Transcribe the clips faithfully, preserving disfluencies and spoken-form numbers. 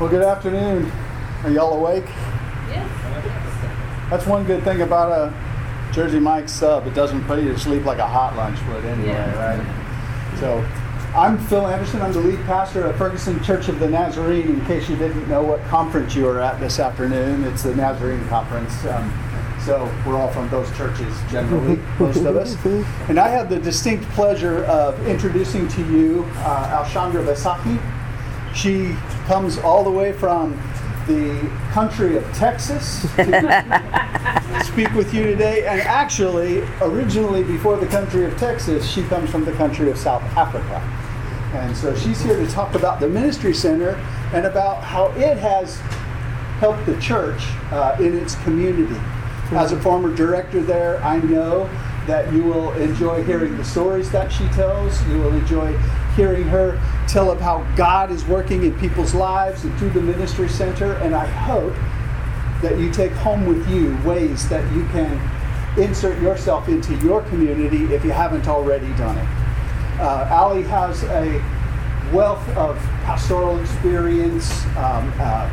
Well, good afternoon. Are y'all awake? Yes. That's one good thing about a Jersey Mike's sub. It doesn't put you to sleep like a hot lunch would anyway, Yeah. right? So, I'm Phil Anderson. I'm the lead pastor at Ferguson Church of the Nazarene. In case you didn't know what conference you were at this afternoon, it's the Nazarene Conference. Um, so, we're all from those churches generally, most of us. And I have the distinct pleasure of introducing to you uh, Alshandra Besaki. She comes all the way from the country of Texas to speak with you today. And actually, originally before the country of Texas, she comes from the country of South Africa. And so she's here to talk about the Ministry Center and about how it has helped the church uh, in its community. As a former director there, I know that you will enjoy hearing the stories that she tells. You will enjoy hearing her tell of how God is working in people's lives and through the Ministry Center. And I hope that you take home with you ways that you can insert yourself into your community if you haven't already done it. Uh, Ali has a wealth of pastoral experience, um, uh,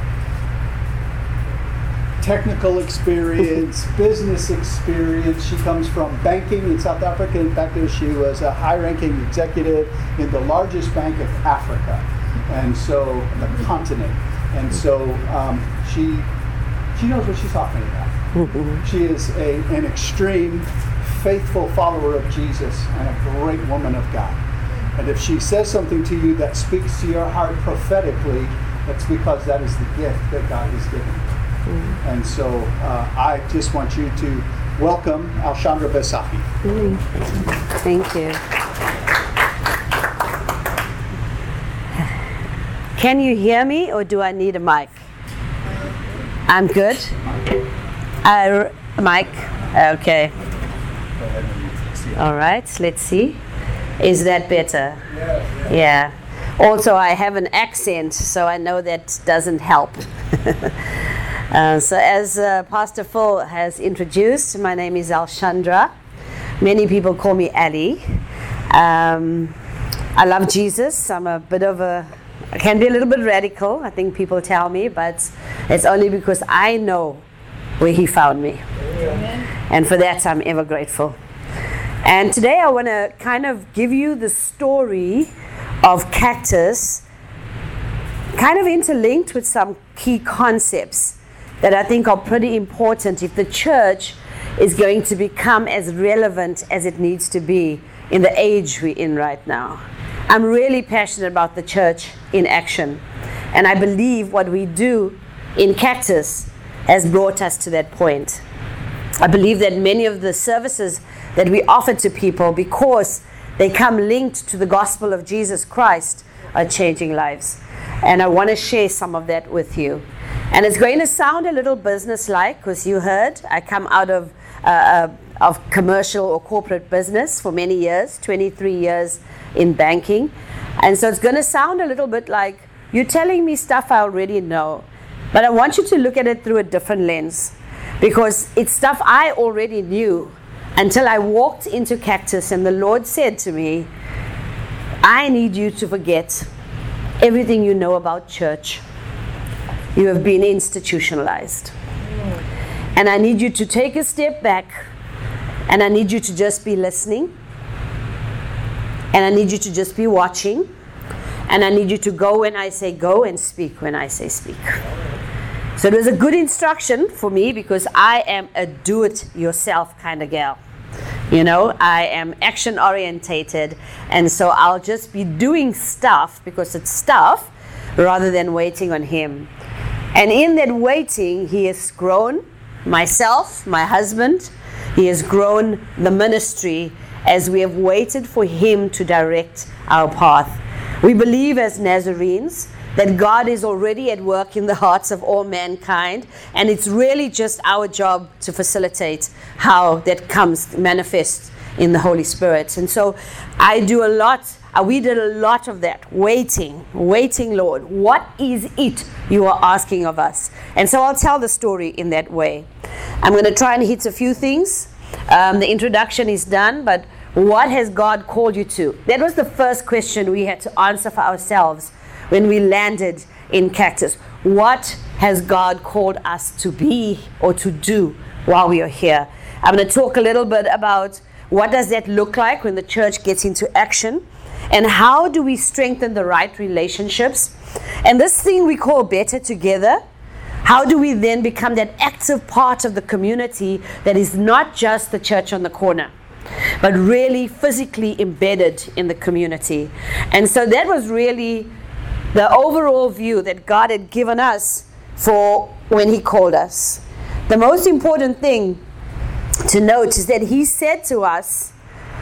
technical experience, business experience. She comes from banking in South Africa. In fact, she was a high-ranking executive in the largest bank of Africa, and so the continent. And so um, she she knows what she's talking about. She is a, an extreme, faithful follower of Jesus and a great woman of God. And if she says something to you that speaks to your heart prophetically, that's because that is the gift that God has given. Mm. And so uh, I just want you to welcome Alshandra Besaki. Mm. Thank you. Can you hear me, or do I need a mic? I'm good. Uh, mic. Okay. All right. Let's see. Is that better? Yeah. Yeah. Also, I have an accent, so I know that doesn't help. Uh, so as uh, Pastor Phil has introduced, my name is Alshandra. Many people call me Ali. Um, I love Jesus. I'm a bit of a, I can be a little bit radical, I think people tell me, but it's only because I know where he found me. Amen. And for that I'm ever grateful. And today I want to kind of give you the story of Cactus, kind of interlinked with some key concepts that I think are pretty important if the church is going to become as relevant as it needs to be in the age we're in right now. I'm really passionate about the church in action, and I believe what we do in Cactus has brought us to that point. I believe that many of the services that we offer to people, because they come linked to the gospel of Jesus Christ, are changing lives. And I want to share some of that with you. And it's going to sound a little business-like, because you heard I come out of uh, uh, of commercial or corporate business for many years, twenty-three years in banking. And so it's going to sound a little bit like you're telling me stuff I already know. But I want you to look at it through a different lens, because it's stuff I already knew until I walked into Cactus and the Lord said to me, I need you to forget everything you know about church. You have been institutionalized. And I need you to take a step back, and I need you to just be listening, and I need you to just be watching, and I need you to go when I say go and speak when I say speak. So it was a good instruction for me, because I am a do-it-yourself kind of gal. You know, I am action orientated, and so I'll just be doing stuff because it's stuff rather than waiting on him. And in that waiting, he has grown myself, my husband. He has grown the ministry as we have waited for him to direct our path. We believe as Nazarenes that God is already at work in the hearts of all mankind, and it's really just our job to facilitate how that comes, manifests in the Holy Spirit. And so I do a lot, uh, we did a lot of that, waiting, waiting, Lord. What is it you are asking of us? And so I'll tell the story in that way. I'm going to try and hit a few things. Um, the introduction is done, but what has God called you to? That was the first question we had to answer for ourselves when we landed in Cactus? What has God called us to be or to do while we are here? I'm going to talk a little bit about what does that look like when the church gets into action, and how do we strengthen the right relationships, and this thing we call Better Together. How do we then become that active part of the community that is not just the church on the corner, but really physically embedded in the community? And so that was really the overall view that God had given us for when He called us. The most important thing to note is that He said to us,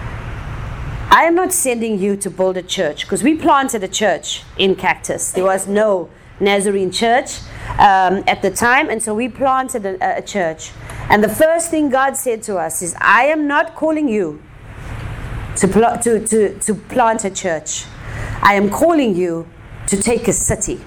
I am not sending you to build a church, because we planted a church in Cactus. There was no Nazarene church um, at the time, and so we planted a, a church. And the first thing God said to us is, I am not calling you to, pl- to, to, to plant a church. I am calling you to take a city.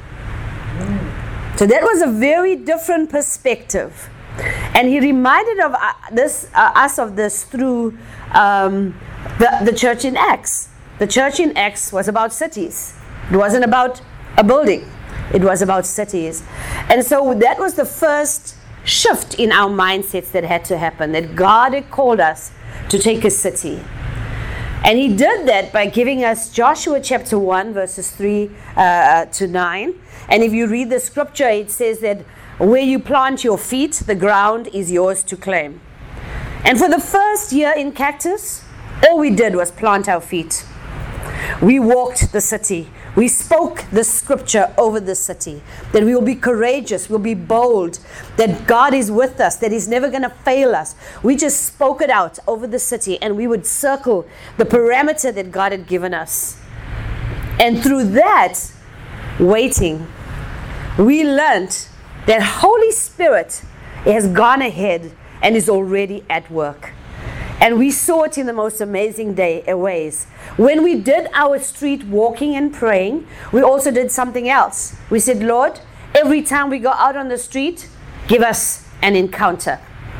So that was a very different perspective. And He reminded of uh, this, uh, us of this through um, the, the church in Acts. The church in Acts was about cities. It wasn't about a building. It was about cities. And so that was the first shift in our mindsets that had to happen, that God had called us to take a city. And He did that by giving us Joshua chapter one, verses three uh, to nine. And if you read the scripture, it says that where you plant your feet, the ground is yours to claim. And for the first year in Cactus, all we did was plant our feet. We walked the city. We spoke the scripture over the city, that we will be courageous, we'll be bold, that God is with us, that He's never going to fail us. We just spoke it out over the city, and we would circle the parameter that God had given us. And through that waiting, we learned that Holy Spirit has gone ahead and is already at work. And we saw it in the most amazing day, ways. When we did our street walking and praying, we also did something else. We said, Lord, every time we go out on the street, give us an encounter.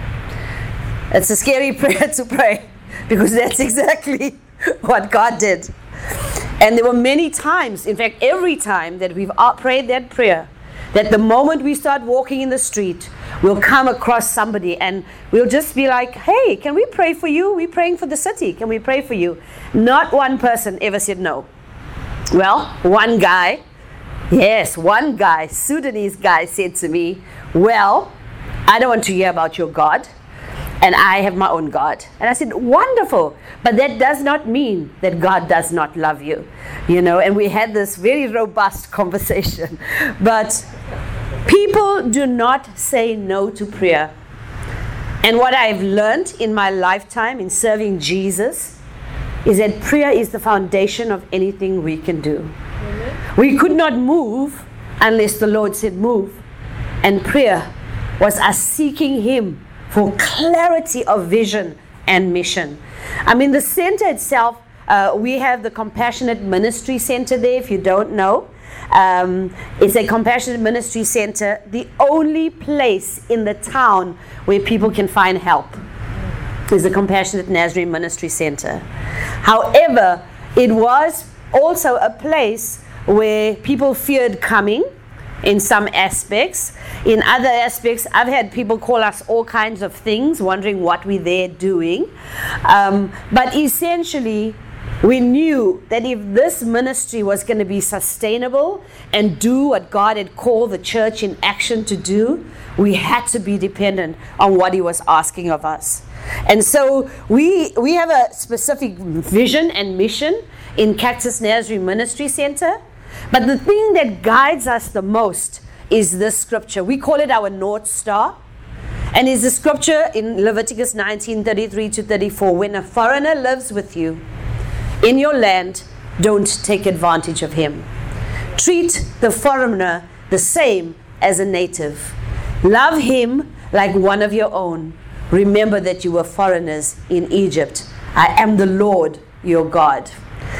It's a scary prayer to pray, because that's exactly what God did. And there were many times, in fact, every time that we've prayed that prayer, that the moment we start walking in the street, we'll come across somebody and we'll just be like, hey, can we pray for you? We're praying for the city. Can we pray for you? Not one person ever said no. Well, one guy, yes, one guy, Sudanese guy said to me, well, I don't want to hear about your God, and I have my own God. And I said, wonderful, but that does not mean that God does not love you. You know, and we had this very robust conversation. But people do not say no to prayer. And what I've learned in my lifetime in serving Jesus is that prayer is the foundation of anything we can do. Mm-hmm. We could not move unless the Lord said move. And prayer was us seeking Him for clarity of vision and mission. I mean, the center itself, uh, we have the Compassionate Ministry Center there, if you don't know. Um, it's a Compassionate Ministry Center, the only place in the town where people can find help is the Compassionate Nazarene Ministry Center. However, it was also a place where people feared coming in some aspects. In other aspects, I've had people call us all kinds of things, wondering what we're there doing. Um, but essentially, we knew that if this ministry was going to be sustainable and do what God had called the church in action to do, we had to be dependent on what He was asking of us. And so we we have a specific vision and mission in Cactus Nazarene Ministry Center. But the thing that guides us the most is this scripture. We call it our North Star. And it's the scripture in Leviticus nineteen, thirty-three to thirty-four. When a foreigner lives with you in your land, don't take advantage of him. Treat the foreigner the same as a native. Love him like one of your own. Remember that you were foreigners in Egypt. I am the Lord your God.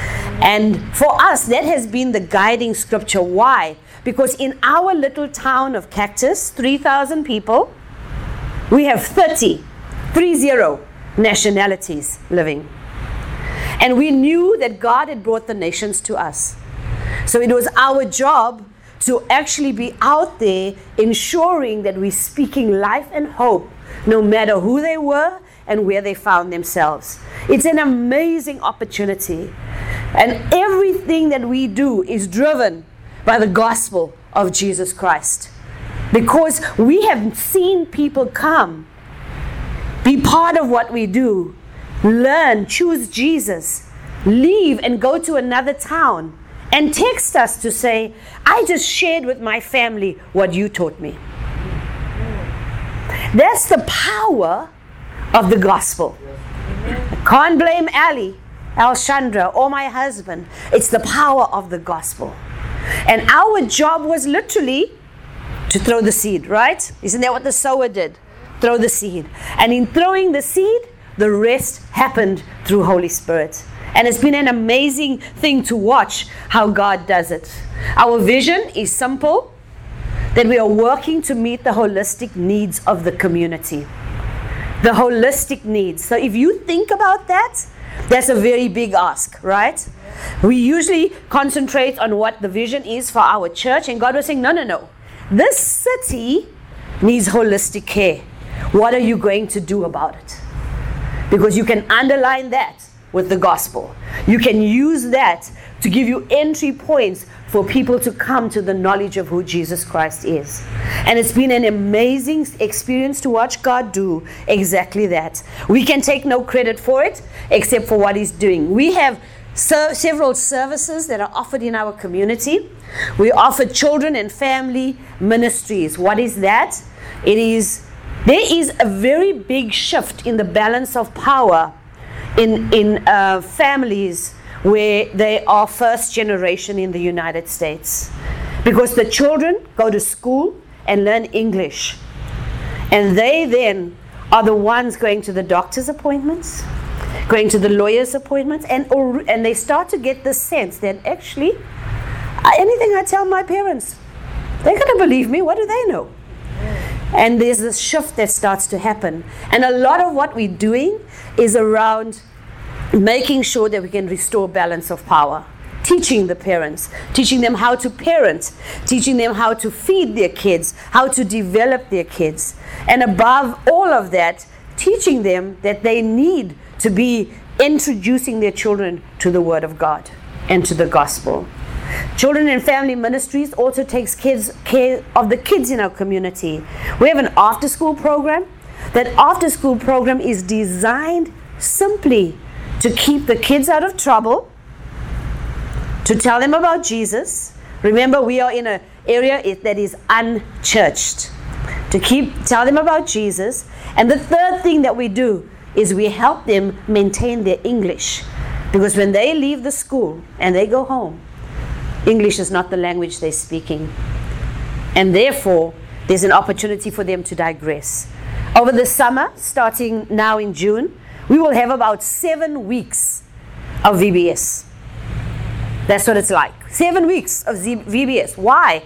And for us, that has been the guiding scripture. Why? Because in our little town of Cactus, three thousand people, we have thirty, three zero nationalities living. And we knew that God had brought the nations to us. So it was our job to actually be out there ensuring that we're speaking life and hope, no matter who they were and where they found themselves. It's an amazing opportunity. And everything that we do is driven by the gospel of Jesus Christ. Because we have seen people come, be part of what we do, learn, choose Jesus, leave and go to another town, and text us to say, I just shared with my family what you taught me. That's the power of the gospel. I can't blame Ali, Alchandra, or my husband. It's the power of the gospel. And our job was literally to throw the seed, right? Isn't that what the sower did? Throw the seed. And in throwing the seed, the rest happened through Holy Spirit. And it's been an amazing thing to watch how God does it. Our vision is simple, that we are working to meet the holistic needs of the community. The holistic needs. So if you think about that, that's a very big ask, right? We usually concentrate on what the vision is for our church, and God was saying, no, no, no. This city needs holistic care. What are you going to do about it? Because you can underline that with the gospel. You can use that to give you entry points for people to come to the knowledge of who Jesus Christ is. And it's been an amazing experience to watch God do exactly that. We can take no credit for it except for what He's doing. We have ser- several services that are offered in our community. We offer children and family ministries. What is that? It is, there is a very big shift in the balance of power in, in uh, families where they are first generation in the United States. Because the children go to school and learn English. And they then are the ones going to the doctor's appointments, going to the lawyer's appointments, and, or, and they start to get the sense that actually, anything I tell my parents, they're going to believe me. What do they know? And there's this shift that starts to happen. And a lot of what we're doing is around making sure that we can restore balance of power. Teaching the parents, teaching them how to parent, teaching them how to feed their kids, how to develop their kids. And above all of that, teaching them that they need to be introducing their children to the Word of God and to the gospel. Children and Family Ministries also takes kids care of the kids in our community. We have an after-school program. That after-school program is designed simply to keep the kids out of trouble, to tell them about Jesus. Remember, we are in an area that is unchurched. To keep tell them about Jesus. And the third thing that we do is we help them maintain their English. Because when they leave the school and they go home, English is not the language they're speaking. And therefore, there's an opportunity for them to digress. Over the summer, starting now in June, we will have about seven weeks of V B S. That's what it's like. Seven weeks of V B S. Why?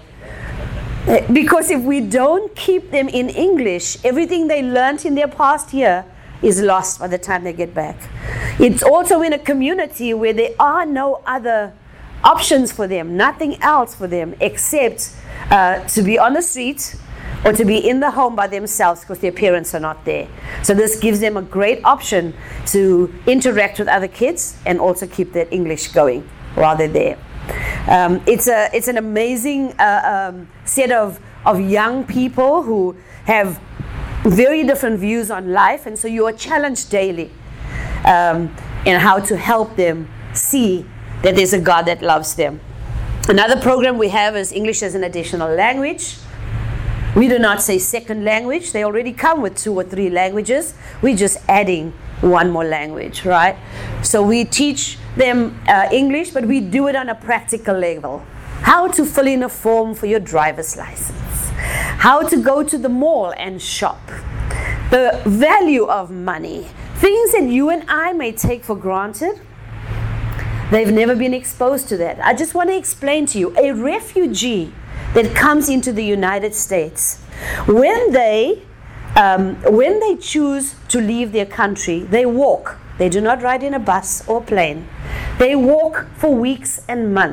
Because if we don't keep them in English, everything they learned in their past year is lost by the time they get back. It's also in a community where there are no other options for them, nothing else for them except uh, to be on the street or to be in the home by themselves because their parents are not there. So this gives them a great option to interact with other kids and also keep their English going while they're there. Um, it's a it's an amazing uh, um, set of, of young people who have very different views on life, and so you are challenged daily um, in how to help them see that there's a God that loves them. Another program we have is English as an additional language. We do not say second language. They already come with two or three languages. We're just adding one more language, right? So we teach them uh, English, but we do it on a practical level. How to fill in a form for your driver's license. How to go to the mall and shop. The value of money. Things that you and I may take for granted. They've never been exposed to that. I just want to explain to you, a refugee that comes into the United States, when they um, when they choose to leave their country, they walk. They do not ride in a bus or plane. They walk for weeks and months.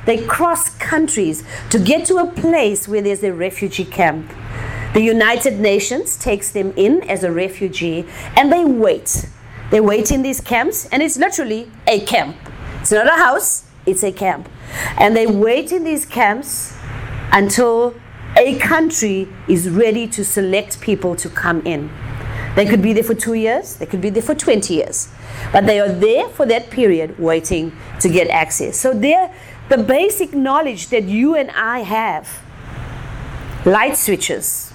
They cross countries to get to a place where there's a refugee camp. The United Nations takes them in as a refugee, and they wait. They wait in these camps, and it's literally a camp. It's not a house, it's a camp. And they wait in these camps until a country is ready to select people to come in. They could be there for two years, they could be there for twenty years. But they are there for that period waiting to get access. So they're the basic knowledge that you and I have. Light switches,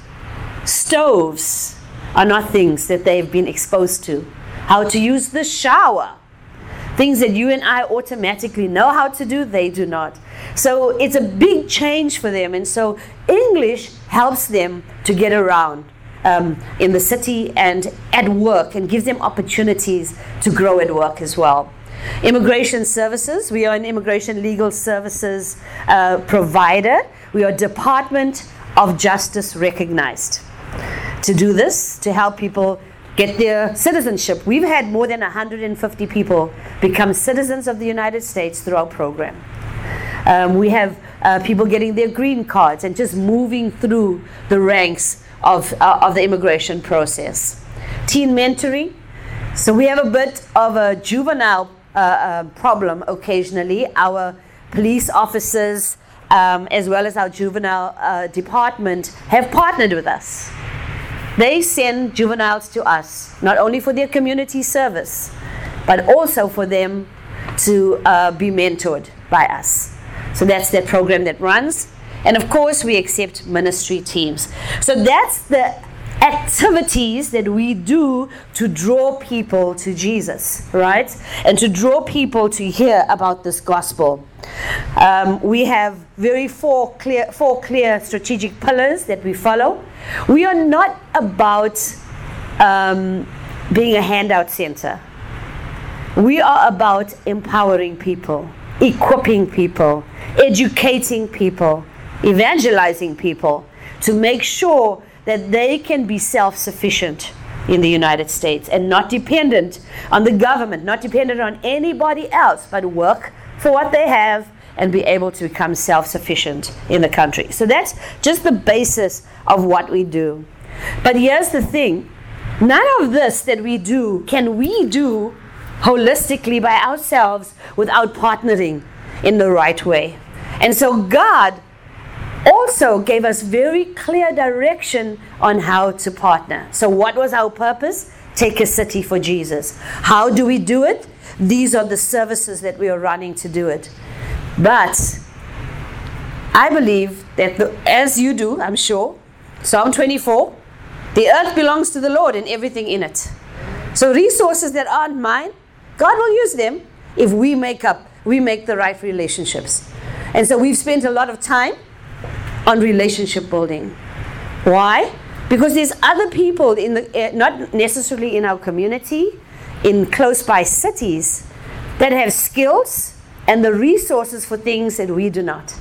stoves are not things that they've been exposed to. How to use the shower. Things that you and I automatically know how to do, they do not. So it's a big change for them. And so English helps them to get around um, in the city and at work, and gives them opportunities to grow at work as well. Immigration services. We are an immigration legal services uh, provider. We are Department of Justice recognized. To do this, to help people get their citizenship. We've had more than one hundred fifty people become citizens of the United States through our program. Um, we have uh, people getting their green cards and just moving through the ranks of, uh, of the immigration process. Teen mentoring. So we have a bit of a juvenile uh, uh, problem occasionally. Our police officers, um, as well as our juvenile uh, department, have partnered with us. They send juveniles to us, not only for their community service, but also for them to uh, be mentored by us. So that's that program that runs. And of course, we accept ministry teams. So that's the activities that we do to draw people to Jesus, right? And to draw people to hear about this gospel. Um, we have very four clear, four clear strategic pillars that we follow. We are not about um, being a handout center. We are about empowering people, equipping people, educating people, evangelizing people to make sure that they can be self-sufficient in the United States and not dependent on the government, not dependent on anybody else, but work for what they have and be able to become self-sufficient in the country. So that's just the basis of what we do. But here's the thing. None of this that we do can we do holistically by ourselves without partnering in the right way. And so God also gave us very clear direction on how to partner. So what was our purpose? Take a city for Jesus. How do we do it? These are the services that we are running to do it. But I believe that the, as you do, I'm sure, Psalm twenty-four, the earth belongs to the Lord and everything in it. So resources that aren't mine, God will use them if we make up, we make the right relationships. And so we've spent a lot of time on relationship building. Why? Because there's other people in the, uh, not necessarily in our community, in close by cities, that have skills and the resources for things that we do not.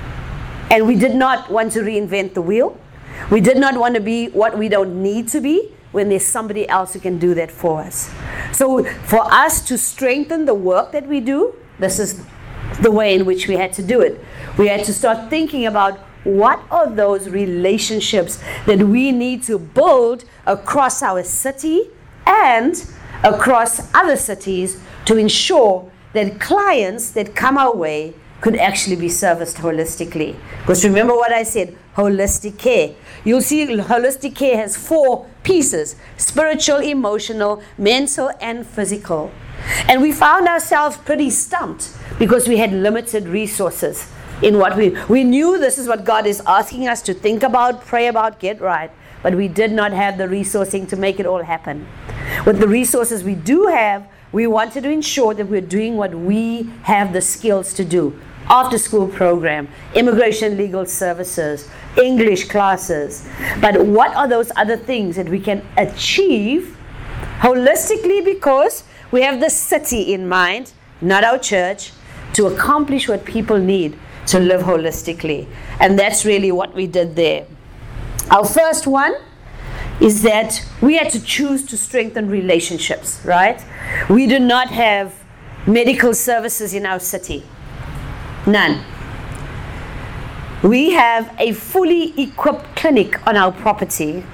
And we did not want to reinvent the wheel. We did not want to be what we don't need to be when there's somebody else who can do that for us. So for us to strengthen the work that we do, this is the way in which we had to do it. We had to start thinking about what are those relationships that we need to build across our city and across other cities to ensure that clients that come our way could actually be serviced holistically. Because remember what I said, holistic care. You'll see holistic care has four pieces: spiritual, emotional, mental, and physical. And we found ourselves pretty stumped because we had limited resources in what we, we knew this is what God is asking us to think about, pray about, get right. But we did not have the resourcing to make it all happen. With the resources we do have, we wanted to ensure that we're doing what we have the skills to do. After school program, immigration legal services, English classes. But what are those other things that we can achieve holistically, because we have the city in mind, not our church, to accomplish what people need to live holistically. And that's really what we did there. Our first one is that we had to choose to strengthen relationships, right? We do not have medical services in our city. None. We have a fully equipped clinic on our property,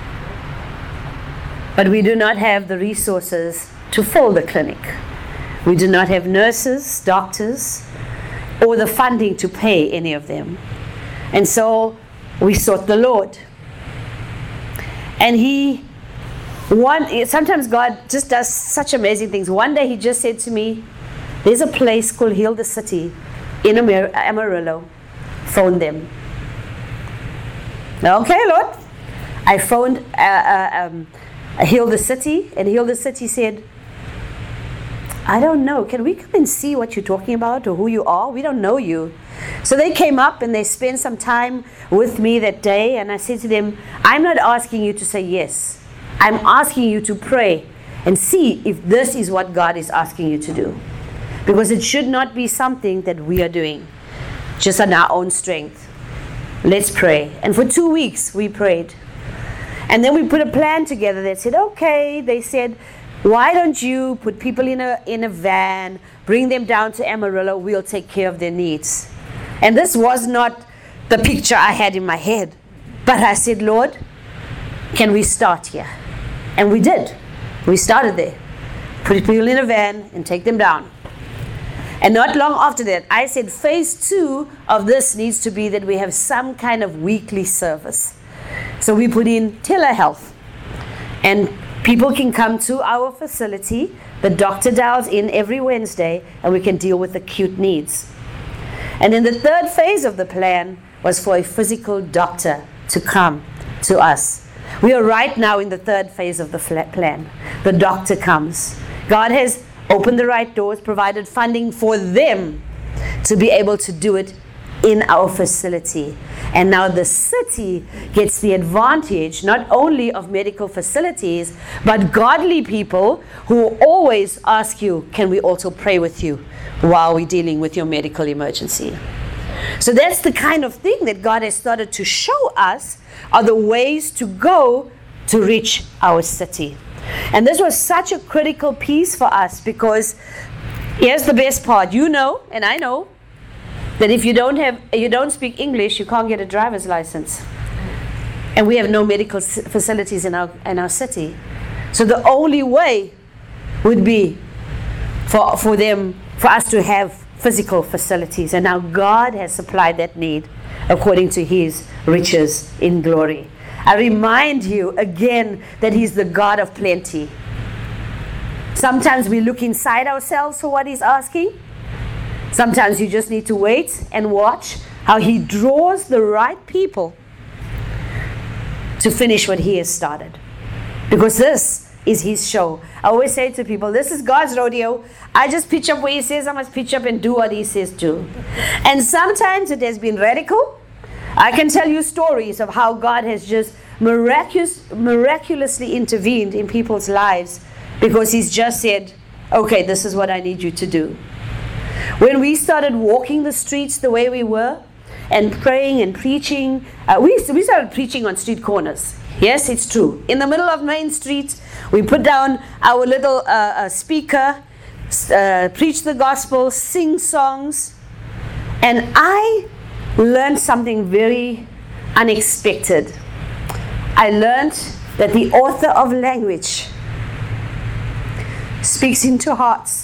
but we do not have the resources to fill the clinic. We do not have nurses, doctors, or the funding to pay any of them. And so we sought the Lord. And he, one, sometimes God just does such amazing things. One day he just said to me, there's a place called Heal the City in Amar- Amarillo. Phone them. Okay, Lord. I phoned uh, uh, um, Heal the City, and Heal the City said, I don't know. Can we come and see what you're talking about or who you are? We don't know you. So they came up and they spent some time with me that day, and I said to them, I'm not asking you to say yes. I'm asking you to pray and see if this is what God is asking you to do. Because it should not be something that we are doing just on our own strength. Let's pray. And for two weeks we prayed. And then we put a plan together that said, okay, they said, why don't you put people in a in a van, bring them down to Amarillo, we'll take care of their needs. And this was not the picture I had in my head. But I said, Lord, can we start here? And we did. We started there. Put people in a van and take them down. And not long after that, I said phase two of this needs to be that we have some kind of weekly service. So we put in telehealth. And people can come to our facility. The doctor dials in every Wednesday, and we can deal with acute needs. And then the third phase of the plan was for a physical doctor to come to us. We are right now in the third phase of the plan. The doctor comes. God has opened the right doors, provided funding for them to be able to do it in our facility. And now the city gets the advantage not only of medical facilities, but godly people who always ask you, can we also pray with you while we're dealing with your medical emergency? So that's the kind of thing that God has started to show us are the ways to go to reach our city. And this was such a critical piece for us because here's the best part. You know, and I know, that if you don't have, you don't speak English, you can't get a driver's license. And we have no medical facilities in our in our city. So the only way would be for for them, for us to have physical facilities. And now God has supplied that need according to His riches in glory. I remind you again that He's the God of plenty. Sometimes we look inside ourselves for what He's asking. Sometimes you just need to wait and watch how He draws the right people to finish what He has started. Because this is His show. I always say to people, this is God's rodeo. I just pitch up where He says I must pitch up and do what He says do. And sometimes it has been radical. I can tell you stories of how God has just miraculous, miraculously intervened in people's lives because He's just said, okay, this is what I need you to do. When we started walking the streets the way we were and praying and preaching, uh, we, we started preaching on street corners. Yes, it's true. In the middle of Main Street, we put down our little uh, uh, speaker, uh, preach the gospel, sing songs. And I learned something very unexpected. I learned that the author of language speaks into hearts.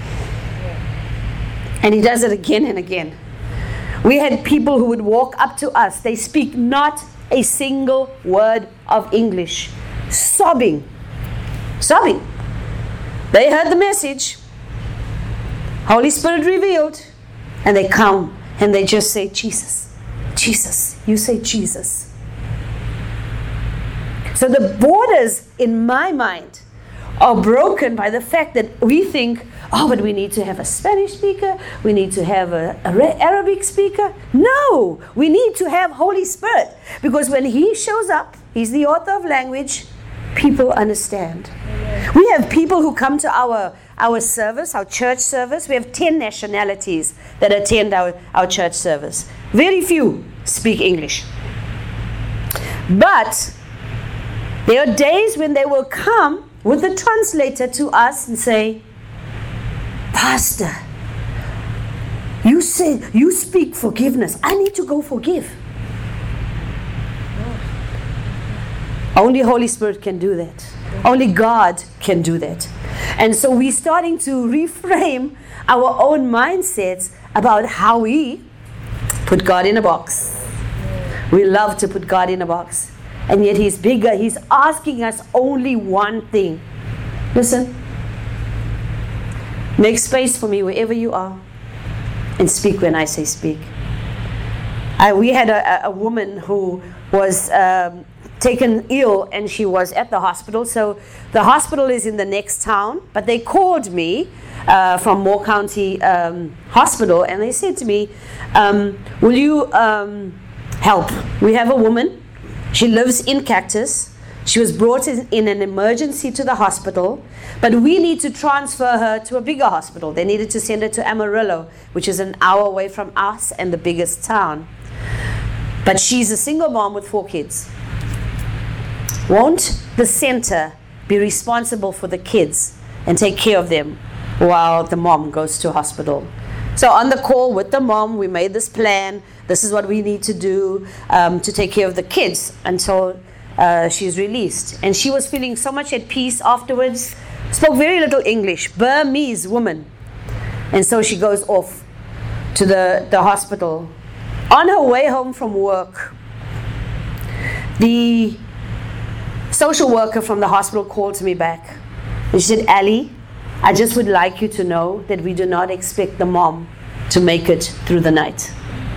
And He does it again and again. We had people who would walk up to us. They speak not a single word of English. Sobbing. Sobbing. They heard the message. Holy Spirit revealed. And they come and they just say, Jesus. Jesus. You say Jesus. So the borders in my mind are broken by the fact that we think, oh, but we need to have a Spanish speaker, we need to have a, a Arabic speaker. No, we need to have Holy Spirit. Because when He shows up, He's the author of language, people understand. We have people who come to our, our service, our church service. We have ten nationalities that attend our, our church service. Very few speak English. But there are days when they will come with a translator to us and say, Pastor, you say, you speak forgiveness. I need to go forgive. Only Holy Spirit can do that. Only God can do that. And so we're starting to reframe our own mindsets about how we put God in a box. We love to put God in a box. And yet He's bigger. He's asking us only one thing. Listen. Make space for me wherever you are. And speak when I say speak. I, we had a, a woman who was um, taken ill, and she was at the hospital. So the hospital is in the next town, but they called me uh, from Moore County um, Hospital, and they said to me, um, will you um, help? We have a woman. She lives in Cactus. She was brought in, in an emergency to the hospital, but we need to transfer her to a bigger hospital. They needed to send her to Amarillo, which is an hour away from us and the biggest town. But she's a single mom with four kids. Won't the center be responsible for the kids and take care of them while the mom goes to hospital? So on the call with the mom, we made this plan. This is what we need to do um, to take care of the kids until uh, she's released. And she was feeling so much at peace afterwards. Spoke very little English, Burmese woman. And so she goes off to the, the hospital. On her way home from work, the social worker from the hospital called me back. And she said, Ali, I just would like you to know that we do not expect the mom to make it through the night.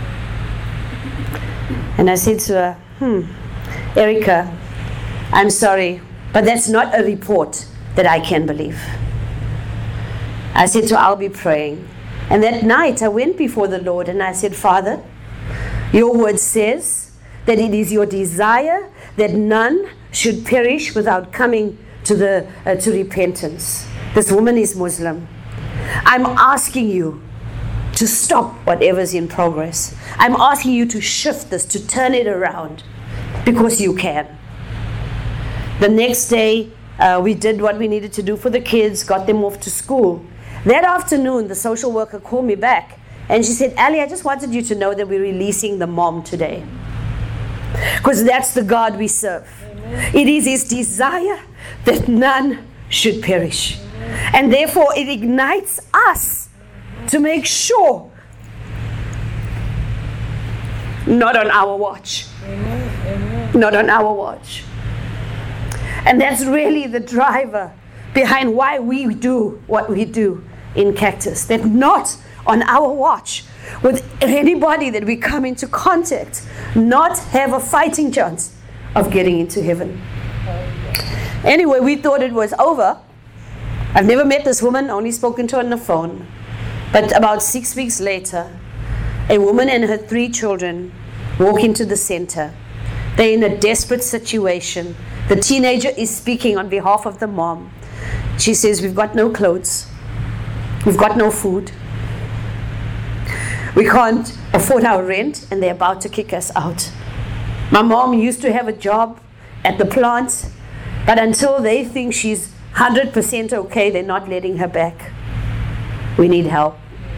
And I said to her, hmm, Erica, I'm sorry, but that's not a report that I can believe. I said to her, I'll be praying. And that night I went before the Lord and I said, Father, your word says that it is your desire that none should perish without coming to the uh, to repentance. This woman is Muslim. I'm asking you to stop whatever's in progress. I'm asking you to shift this, to turn it around, because you can. The next day, uh, we did what we needed to do for the kids, got them off to school. That afternoon, the social worker called me back, and she said, Ali, I just wanted you to know that we're releasing the mom today. Because that's the God we serve. Amen. It is His desire that none should perish. Amen. And therefore, it ignites us to make sure, not on our watch. Amen. Amen. Not on our watch. And that's really the driver behind why we do what we do in Cactus. That not on our watch, with anybody that we come into contact, not have a fighting chance of getting into heaven. Anyway, we thought it was over. I've never met this woman, only spoken to her on the phone. But about six weeks later, a woman and her three children walk into the center. They're in a desperate situation. The teenager is speaking on behalf of the mom. She says, we've got no clothes. We've got no food. We can't afford our rent, and they're about to kick us out. My mom used to have a job at the plant, but until they think she's one hundred percent okay, they're not letting her back. We need help.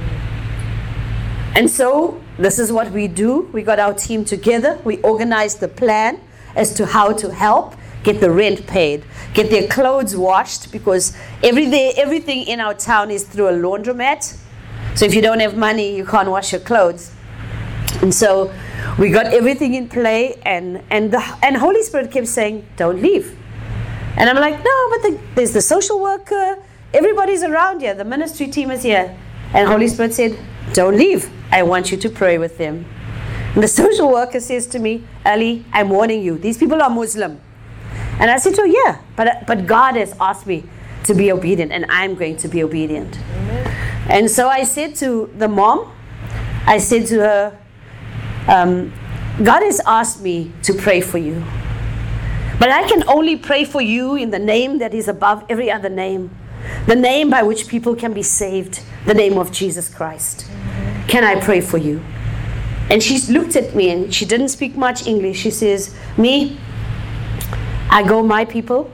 And so this is what we do. We got our team together. We organized the plan as to how to help get the rent paid, get their clothes washed, because every day, everything in our town is through a laundromat. So if you don't have money, you can't wash your clothes. And so we got everything in play, and and the and Holy Spirit kept saying, don't leave. And I'm like, no, but the, there's the social worker, everybody's around here, the ministry team is here. And Holy Spirit said, don't leave. I want you to pray with them. And the social worker says to me, Ali, I'm warning you, these people are Muslim. And I said to her, yeah, but but God has asked me to be obedient, and I'm going to be obedient. Amen. And so I said to the mom, I said to her, um, God has asked me to pray for you. But I can only pray for you in the name that is above every other name. The name by which people can be saved. The name of Jesus Christ. Mm-hmm. Can I pray for you? And she looked at me, and she didn't speak much English. She says, me, I go my people.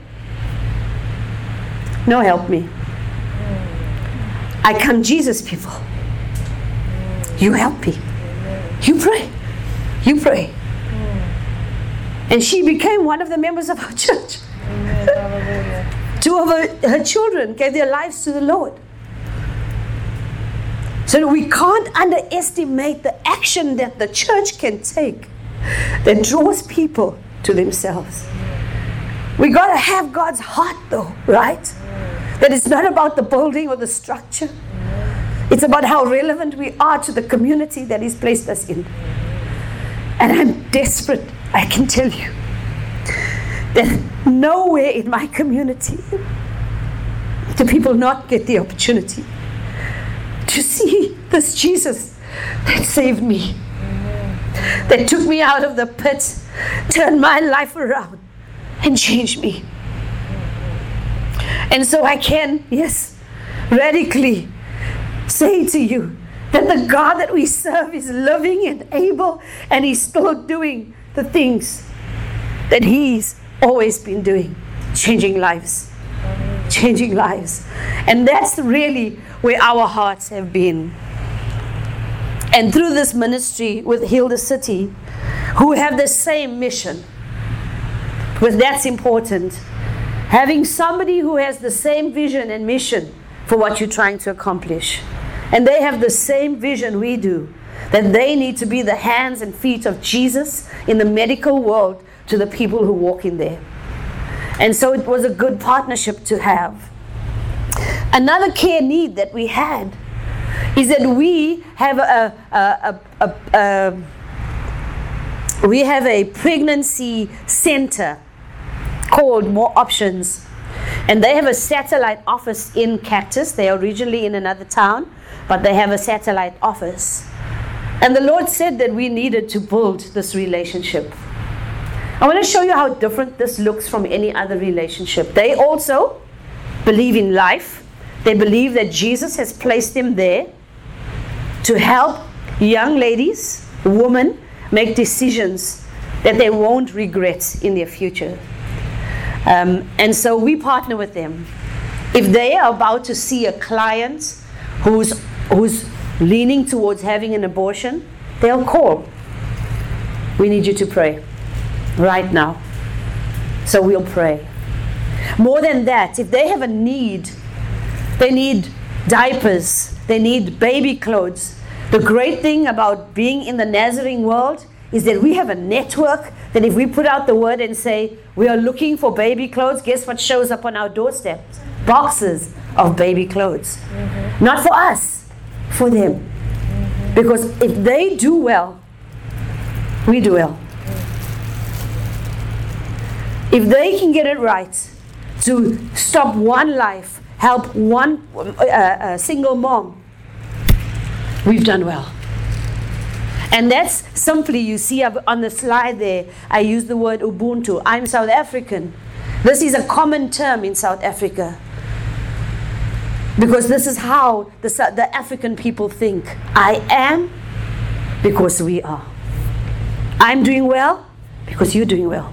No, help me. I come Jesus people. You help me. You pray. You pray. And she became one of the members of our church. Two of her, her children gave their lives to the Lord. So we can't underestimate the action that the church can take that draws people to themselves. We got to have God's heart though, right? That it's not about the building or the structure. It's about how relevant we are to the community that He's placed us in. And I'm desperate, I can tell you, that nowhere in my community do people not get the opportunity to see this Jesus that saved me, that took me out of the pit, turned my life around, and changed me. And so I can, yes, radically say to you that the God that we serve is living and able, and He's still doing the things that He's always been doing, changing lives, changing lives. And that's really where our hearts have been. And through this ministry with Heal the City, who have the same mission, because that's important, having somebody who has the same vision and mission for what you're trying to accomplish. And they have the same vision we do, that they need to be the hands and feet of Jesus in the medical world to the people who walk in there. And so it was a good partnership to have. Another care need that we had is that we have a, a, a, a, a we have a pregnancy center called More Options, and they have a satellite office in Cactus. They are originally in another town, but they have a satellite office. And the Lord said that we needed to build this relationship. I want to show you how different this looks from any other relationship. They also believe in life. They believe that Jesus has placed them there to help young ladies, women, make decisions that they won't regret in their future. Um, and so we partner with them. If they are about to see a client who's, who's leaning towards having an abortion, they'll call. We need you to pray right now. So we'll pray. More than that, if they have a need, they need diapers, they need baby clothes. The great thing about being in the Nazarene world is that we have a network that if we put out the word and say, we are looking for baby clothes, guess what shows up on our doorstep? Boxes of baby clothes. Mm-hmm. Not for us, for them. Mm-hmm. Because if they do well, we do well. Mm-hmm. If they can get it right to stop one life, help one uh, uh, single mom, we've done well. And that's simply, you see on the slide there, I use the word Ubuntu. I'm South African. This is a common term in South Africa. Because this is how the, the African people think. I am because we are. I'm doing well because you're doing well.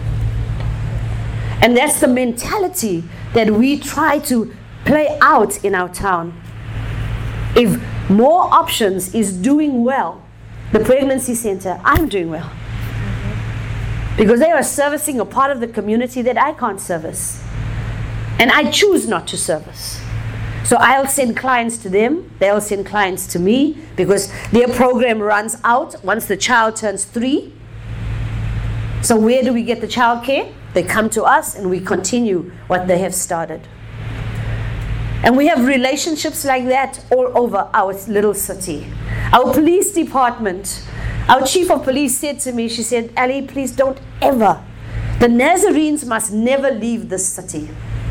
And that's the mentality that we try to play out in our town. If More Options is doing well, the pregnancy center, I'm doing well. Mm-hmm. Because they are servicing a part of the community that I can't service. And I choose not to service. So I'll send clients to them, they'll send clients to me, because their program runs out once the child turns three. So where do we get the child care? They come to us and we continue what they have started. And we have relationships like that all over our little city. Our police department, our chief of police said to me, she said, Ali, please don't ever, the Nazarenes must never leave this city.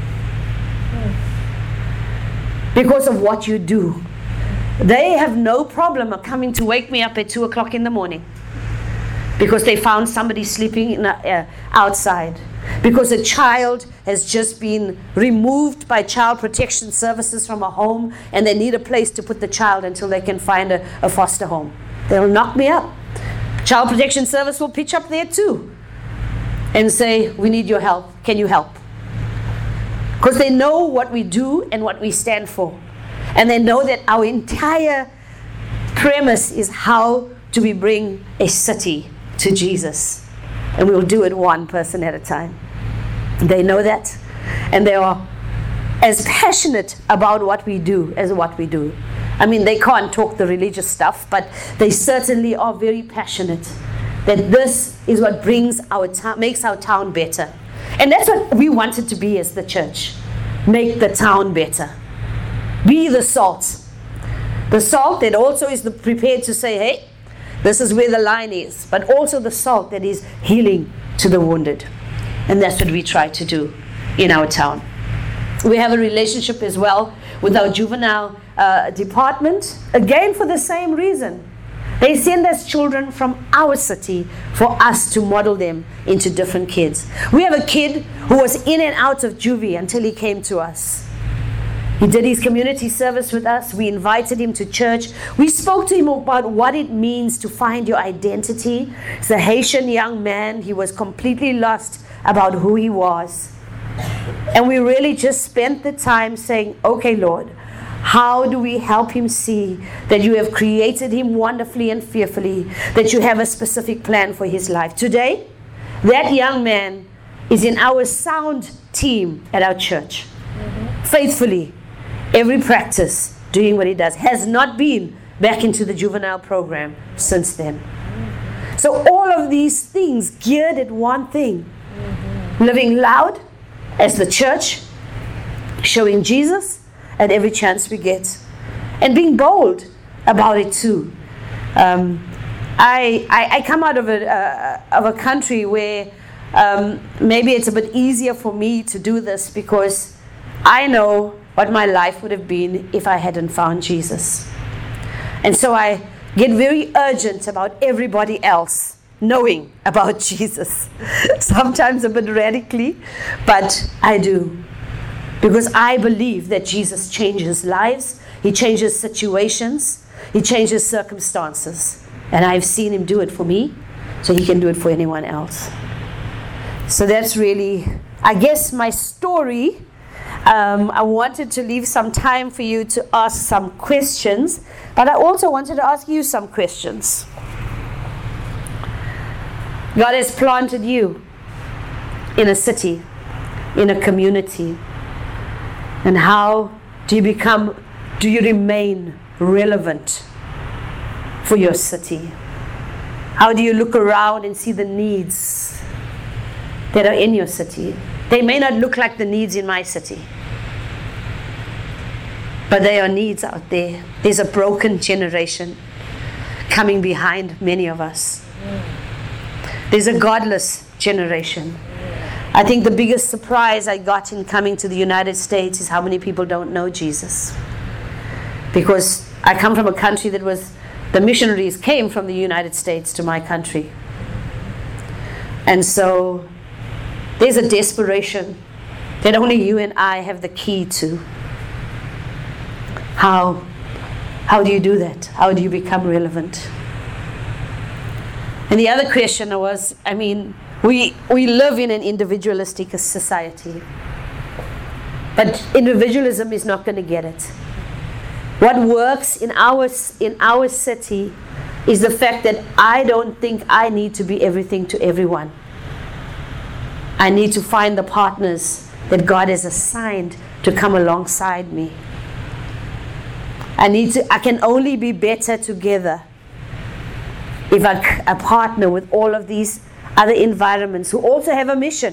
Because of what you do. They have no problem of coming to wake me up at two o'clock in the morning. Because they found somebody sleeping in a, uh, outside. Because a child has just been removed by Child Protection Services from a home and they need a place to put the child until they can find a, a foster home. They'll knock me up. Child Protection Service will pitch up there too and say, we need your help. Can you help? Because they know what we do and what we stand for. And they know that our entire premise is how do we bring a city to Jesus? And we will do it one person at a time. They know that, and they are as passionate about what we do as what we do. I mean, they can't talk the religious stuff, but they certainly are very passionate that this is what brings our town, makes our town better. And that's what we wanted to be as the church. Make the town better. Be the salt. The salt that also is the prepared to say, hey, this is where the line is. But also the salt that is healing to the wounded. And that's what we try to do in our town. We have a relationship as well with our juvenile uh, department. Again, for the same reason. They send us children from our city for us to model them into different kids. We have a kid who was in and out of juvie until he came to us. He did his community service with us. We invited him to church. We spoke to him about what it means to find your identity. He's a Haitian young man. He was completely lost about who he was. And we really just spent the time saying, okay, Lord, how do we help him see that you have created him wonderfully and fearfully, that you have a specific plan for his life? Today, that young man is in our sound team at our church. Mm-hmm. Faithfully, every practice, doing what he does. Has not been back into the juvenile program since then. Mm-hmm. So all of these things geared at one thing. Mm-hmm. Living loud as the church, showing Jesus at every chance we get, and being bold about it too. Um, I, I I come out of a uh, of a country where um, maybe it's a bit easier for me to do this because I know what my life would have been if I hadn't found Jesus, and so I get very urgent about everybody else knowing about Jesus. Sometimes a bit radically, but I do. Because I believe that Jesus changes lives, he changes situations, he changes circumstances. And I've seen him do it for me, so he can do it for anyone else. So that's really, I guess, my story. Um, I wanted to leave some time for you to ask some questions, but I also wanted to ask you some questions. God has planted you in a city, in a community. And how do you become, do you remain relevant for your city? How do you look around and see the needs that are in your city? They may not look like the needs in my city, but there are needs out there. There's a broken generation coming behind many of us. There's a godless generation. I think the biggest surprise I got in coming to the United States is how many people don't know Jesus. Because I come from a country that was, the missionaries came from the United States to my country. And so there's a desperation that only you and I have the key to. How, how do you do that? How do you become relevant? And the other question was, I mean, We we live in an individualistic society. But individualism is not going to get it. What works in our in our city is the fact that I don't think I need to be everything to everyone. I need to find the partners that God has assigned to come alongside me. I need to I can only be better together if I, I partner with all of these other environments who also have a mission,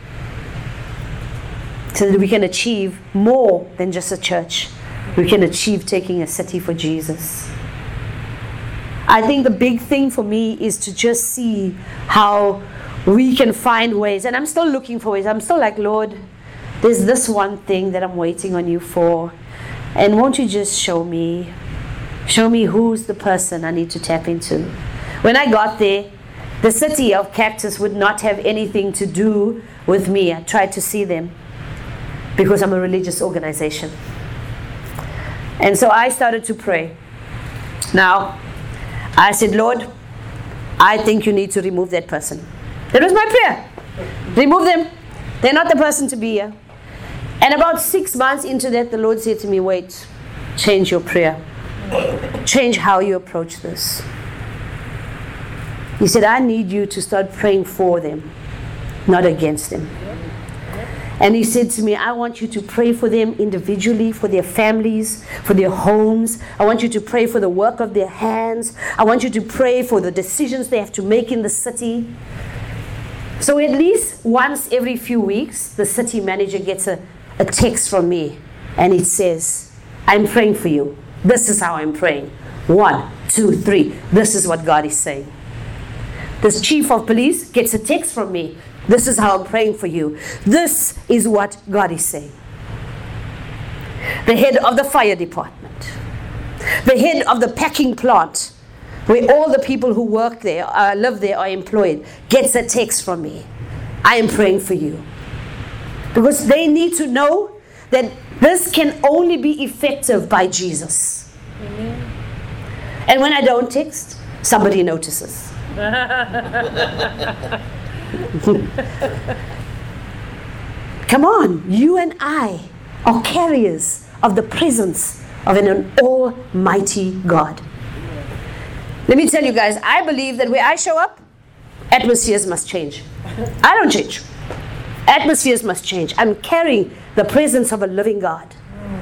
so that we can achieve more than just a church. We can achieve taking a city for Jesus. I think the big thing for me is to just see how we can find ways, and I'm still looking for ways. I'm still like, Lord, there's this one thing that I'm waiting on you for, and won't you just show me, show me who's the person I need to tap into. When I got there, the city of Cactus would not have anything to do with me. I tried to see them because I'm a religious organization. And so I started to pray. Now, I said, Lord, I think you need to remove that person. That was my prayer. Remove them. They're not the person to be here. And about six months into that, the Lord said to me, wait, change your prayer. change how you approach this. He said, I need you to start praying for them, not against them. And he said to me, I want you to pray for them individually, for their families, for their homes. I want you to pray for the work of their hands. I want you to pray for the decisions they have to make in the city. So at least once every few weeks, the city manager gets a, a text from me, and it says, I'm praying for you. This is how I'm praying. One, two, three. This is what God is saying. This chief of police gets a text from me. This is how I'm praying for you. This is what God is saying. The head of the fire department, the head of the packing plant, where all the people who work there, uh, live there, are employed, gets a text from me. I am praying for you. Because they need to know that this can only be effective by Jesus. Amen. And when I don't text, somebody notices. Come on, you and I are carriers of the presence of an almighty God. Let me tell you guys, I believe that where I show up, atmospheres must change. I don't change. Atmospheres must change. I'm carrying the presence of a living God.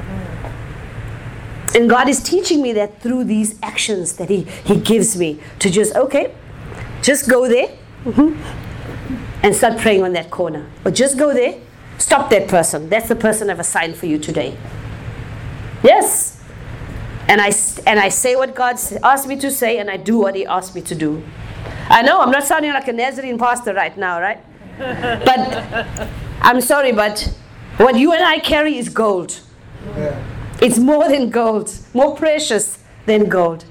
And God is teaching me that through these actions that He, he gives me to just, okay, just go there mm-hmm, and start praying on that corner. Or just go there, stop that person. That's the person I've assigned for you today. Yes. And I, and I say what God asked me to say, and I do what He asked me to do. I know I'm not sounding like a Nazarene pastor right now, right? But I'm sorry, but what you and I carry is gold. Yeah. It's more than gold, more precious than gold.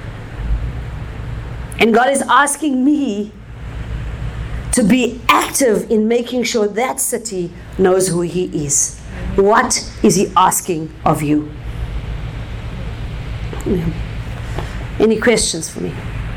And God is asking me to be active in making sure that city knows who He is. What is He asking of you? Any questions for me?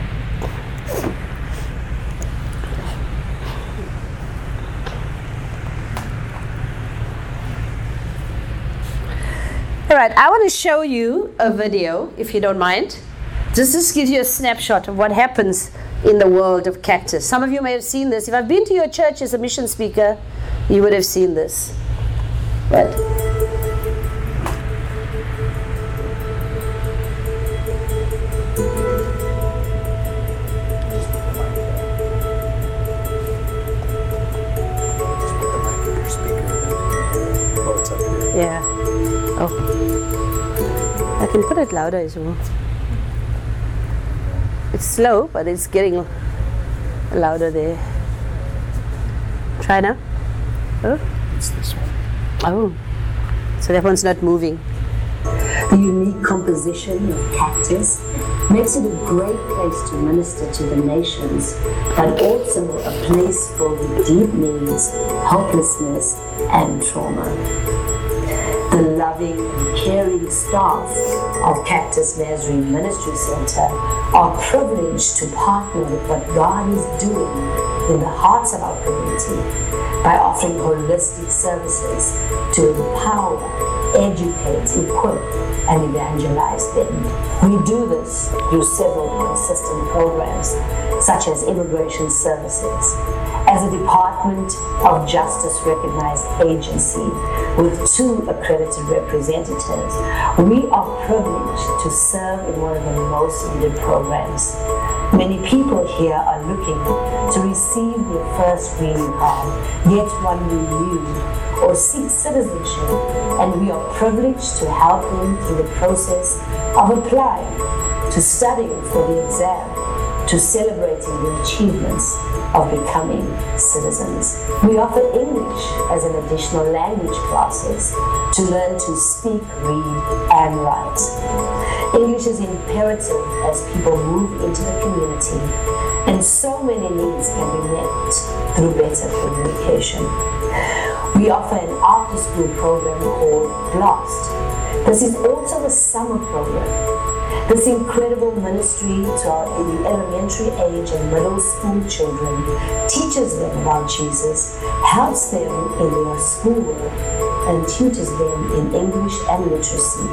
All right, I want to show you a video, if you don't mind. This just gives you a snapshot of what happens in the world of Cactus. Some of you may have seen this. If I've been to your church as a mission speaker, you would have seen this. But yeah. Oh. I can put it louder as well. It's slow, but it's getting louder there. Try now. Oh. It's this one. Oh. So that one's not moving. The unique composition of Cactus makes it a great place to minister to the nations, but also a place filled with deep needs, hopelessness, and trauma. The loving and caring staff of Cactus Nazarene Ministry Center are privileged to partner with what God is doing in the hearts of our community by offering holistic services to empower, educate, equip, and evangelize them. We do this through several consistent programs, such as immigration services. As a Department of Justice recognized agency with two accredited representatives, we are privileged to serve in one of the most needed programs. Many people here are looking to receive their first green card, get one renewed, or seek citizenship, and we are privileged to help them through the process of applying, to studying for the exam, to celebrating the achievements of becoming citizens. We offer English as an additional language classes to learn to speak, read, and write. English is imperative as people move into the community, and so many needs can be met through better communication. We offer an after-school program called BLAST. This is also a summer program. This incredible ministry to our elementary age and middle school children teaches them about Jesus, helps them in their schoolwork, and tutors them in English and literacy.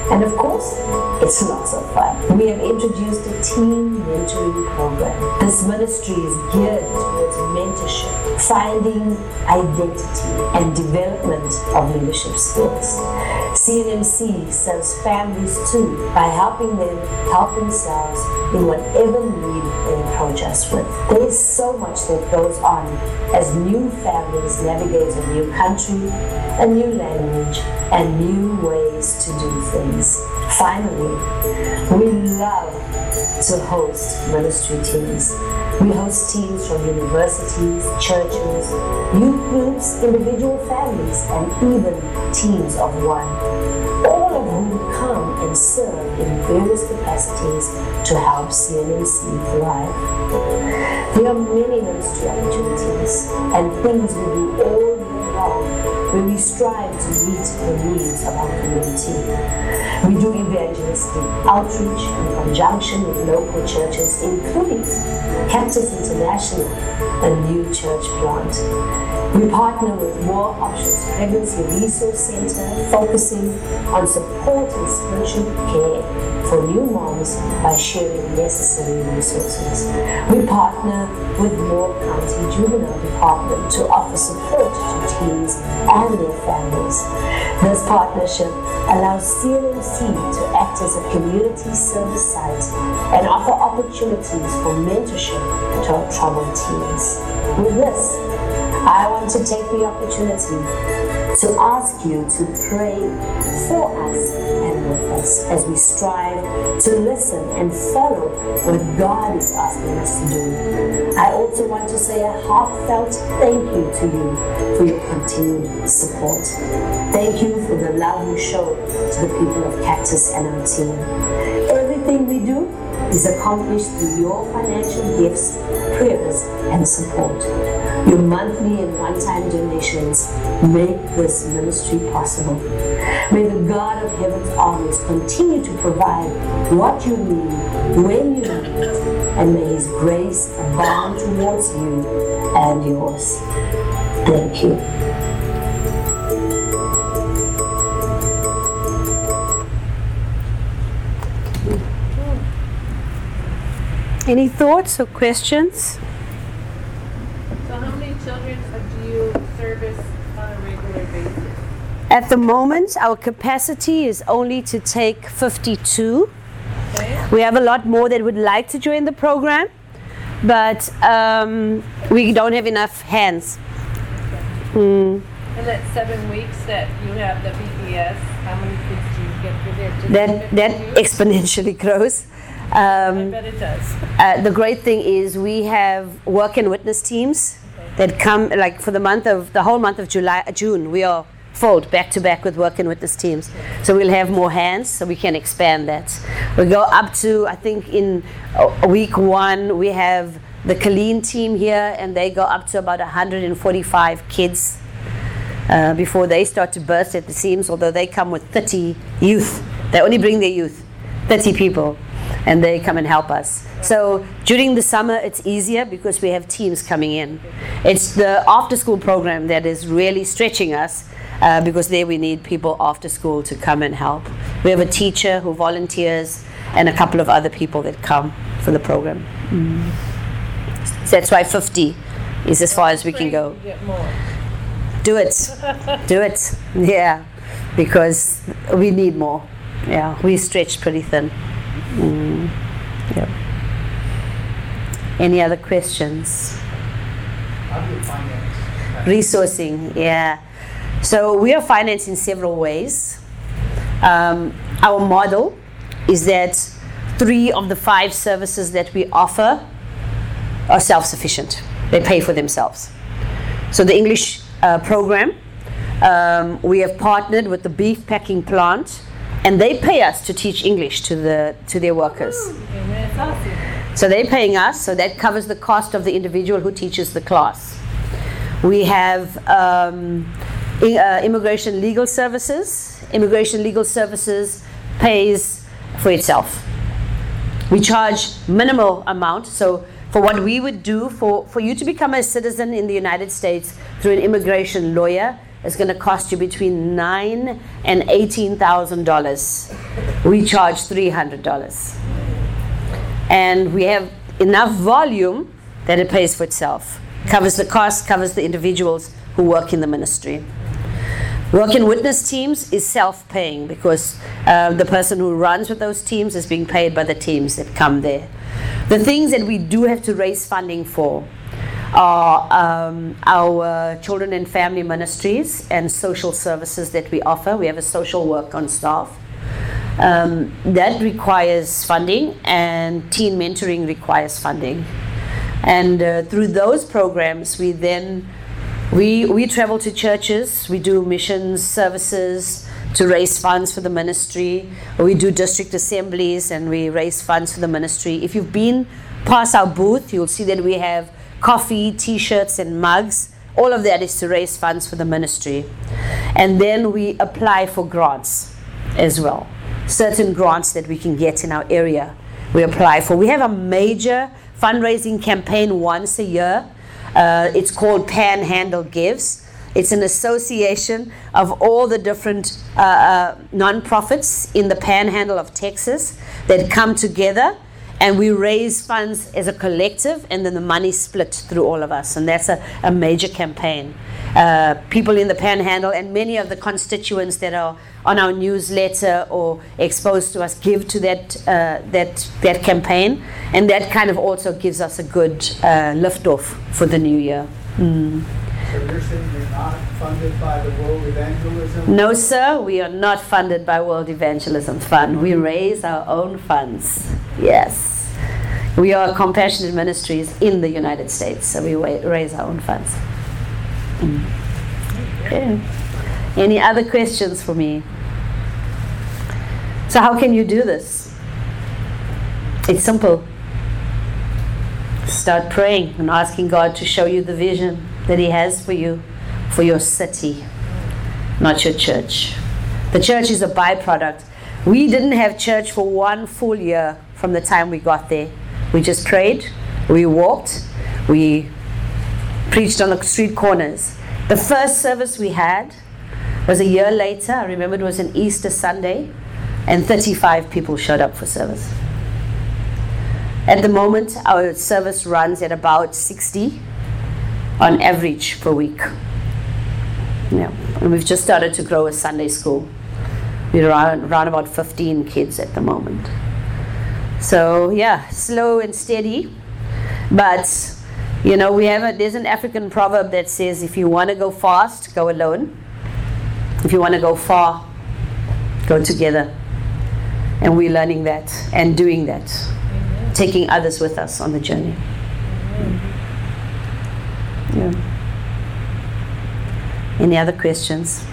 And of course, it's lots of fun. We have introduced a teen mentoring program. This ministry is geared towards mentorship, finding identity, and development of leadership skills. C N M C serves families too by helping them help themselves in whatever need they approach us with. There is so much that goes on as new families navigate a new country, a new language, and new ways to do things. Finally, we love to host ministry teams. We host teams from universities, churches, youth groups, individual families, and even teams of one, all of whom come and serve in various capacities to help C N M C thrive. There are many ministry opportunities and things we do all year long where we strive to meet the needs of our community. We do evangelistic outreach in conjunction with local churches, including Cactus International, a new church plant. We partner with More Options Pregnancy Resource Center, focusing on support and spiritual care for new moms by sharing necessary resources. We partner with Moore County Juvenile Department to offer support to teens and their families. This partnership allows C N M C to act as a community service site and offer opportunities for mentorship to our troubled teens. With this, I want to take the opportunity to ask you to pray for us and with us as we strive to listen and follow what God is asking us to do. I also want to say a heartfelt thank you to you for your continued support. Thank you for the love you show to the people of Cactus and our team. Everything we do is accomplished through your financial gifts, prayers, and support. Your monthly and one-time donations make this ministry possible. May the God of Heaven's armies continue to provide what you need, when you need it, and may His grace abound towards you and yours. Thank you. Any thoughts or questions? So how many children do you service on a regular basis? At the moment, our capacity is only to take fifty-two. Okay. We have a lot more that would like to join the program, but um, we don't have enough hands. Mm. And that seven weeks that you have the B B S, how many kids do you get through there? Just That, that exponentially grows. Um, I bet it does. Uh, the great thing is we have work and witness teams Okay. that come, like for the month of, the whole month of July, uh, June, we are filled back to back with work and witness teams. So we'll have more hands, so we can expand that. We go up to, I think in uh, week one, we have the Colleen team here, and they go up to about one hundred forty-five kids uh, before they start to burst at the seams, although they come with thirty youth. They only bring their youth, thirty people. And they come and help us. So during the summer, it's easier because we have teams coming in. It's the after-school program that is really stretching us uh, because there we need people after school to come and help. We have a teacher who volunteers and a couple of other people that come for the program. Mm. So that's why fifty is as far as we can go. You get more. Do it. Do it. Yeah. Because we need more. Yeah. We stretched pretty thin. Mm. Yep. Any other questions? How do you finance? Resourcing, yeah. So we are financed in several ways. Um, our model is that three of the five services that we offer are self-sufficient. They pay for themselves. So the English uh, program, um, we have partnered with the beef packing plant, and they pay us to teach English to the to their workers. Amen. It's awesome. So they're paying us, so that covers the cost of the individual who teaches the class. We have um, i- uh, immigration legal services. Immigration legal services pays for itself. We charge minimal amount, so for what we would do for, for you to become a citizen in the United States through an immigration lawyer, is going to cost you between nine and eighteen thousand dollars. We charge three hundred dollars, and we have enough volume that it pays for itself. Covers the cost, covers the individuals who work in the ministry. Work in witness teams is self-paying because uh, the person who runs with those teams is being paid by the teams that come there. The things that we do have to raise funding for are um, our children and family ministries and social services that we offer. We have a social work on staff. Um, that requires funding, and teen mentoring requires funding. And uh, through those programs, we then We we travel to churches, we do missions services to raise funds for the ministry. We do district assemblies and we raise funds for the ministry. If you've been past our booth, you'll see that we have coffee, t-shirts, and mugs. All of that is to raise funds for the ministry. And then we apply for grants as well. Certain grants that we can get in our area, we apply for. We have a major fundraising campaign once a year. Uh, it's called Panhandle Gives. It's an association of all the different uh, uh, non-profits in the Panhandle of Texas that come together, and we raise funds as a collective, and then the money split through all of us, and that's a, a major campaign. Uh, people in the Panhandle and many of the constituents that are on our newsletter or exposed to us give to that uh, that that campaign, and that kind of also gives us a good uh, lift off for the new year. Mm. So you're saying you're not funded by the World Evangelism? No, sir, we are not funded by World Evangelism Fund. We raise our own funds. Yes. We are compassionate ministries in the United States, so we wa- raise our own funds. Mm. Okay. Any other questions for me? So how can you do this? It's simple. Start praying and asking God to show you the vision that He has for you, for your city, not your church. The church is a byproduct. We didn't have church for one full year from the time we got there. We just prayed, we walked, we preached on the street corners. The first service we had was a year later. I remember it was an Easter Sunday, and thirty-five people showed up for service. At the moment, our service runs at about sixty on average per week. Yeah. And we've just started to grow a Sunday school. We're around, around about fifteen kids at the moment. So yeah, slow and steady. But you know, we have a, there's an African proverb that says, if you want to go fast, go alone. If you want to go far, go together. And we're learning that and doing that. Amen. Taking others with us on the journey. Yeah. Any other questions?